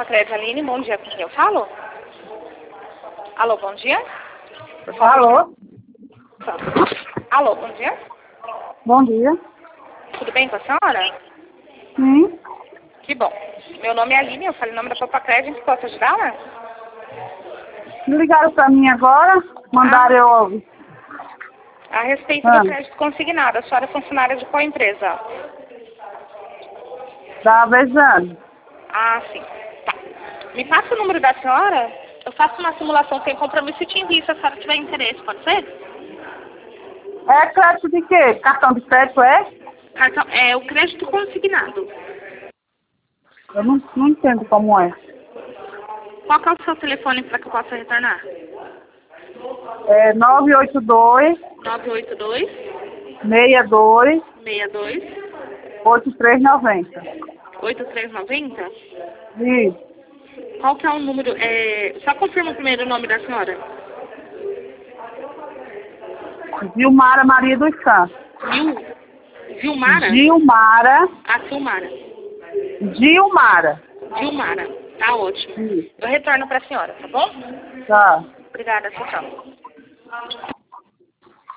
Papacred, Aline, bom dia, com quem eu falo? Alô, bom dia? Alô? Alô, bom dia? Bom dia. Tudo bem com a senhora? Sim. Que bom. Meu nome é Aline, eu falo em nome da Papacred, em que posso ajudá-la? Me ligaram pra mim agora, mandaram eu... A respeito do crédito consignado, a senhora é funcionária de qual empresa? Da Vezane. Ah, sim. Tá. Me passa o número da senhora, eu faço uma simulação sem compromisso e te envio se a senhora tiver interesse, pode ser? É crédito de quê? Cartão de crédito, é? Cartão, é o crédito consignado. Eu não entendo como é. Qual que é o seu telefone para que eu possa retornar? É 982 982 62 62 8390. 8390? Isso. Qual que é o número? Só confirma primeiro o nome da senhora. Gilmara Maria dos Santos. Gilmara? Gilmara. Ah, Silmara. Gilmara. Gilmara. Tá ótimo. Isso. Eu retorno para a senhora, tá bom? Tá. Obrigada, tchau, tchau.